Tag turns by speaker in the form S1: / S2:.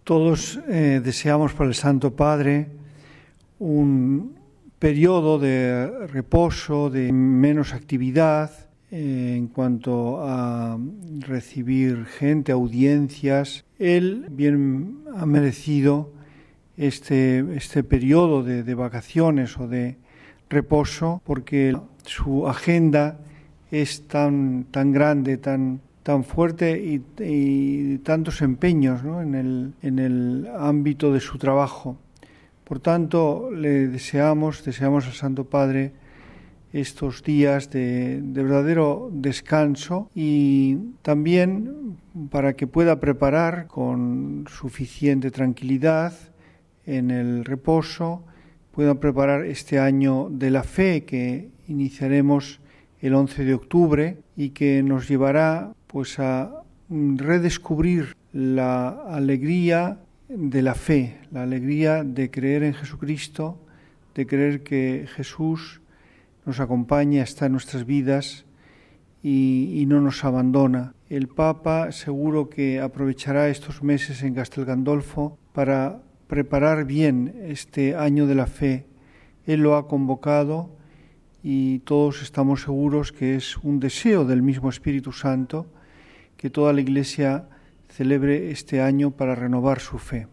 S1: Todos deseamos para el Santo Padre un periodo de reposo, de menos actividad en cuanto a recibir gente, audiencias. Él bien ha merecido este periodo de vacaciones o de reposo, porque su agenda es tan grande, tan fuerte y tantos empeños, ¿no?, en el ámbito de su trabajo. Por tanto, le deseamos al Santo Padre estos días de verdadero descanso, y también para que pueda preparar con suficiente tranquilidad en el reposo, pueda preparar este año de la fe que iniciaremos el 11 de octubre y que nos llevará pues a redescubrir la alegría de la fe, la alegría de creer en Jesucristo, de creer que Jesús nos acompaña, está en nuestras vidas y no nos abandona. El Papa seguro que aprovechará estos meses en Castel Gandolfo para preparar bien este año de la fe. Él lo ha convocado y todos estamos seguros que es un deseo del mismo Espíritu Santo que toda la Iglesia celebre este año para renovar su fe.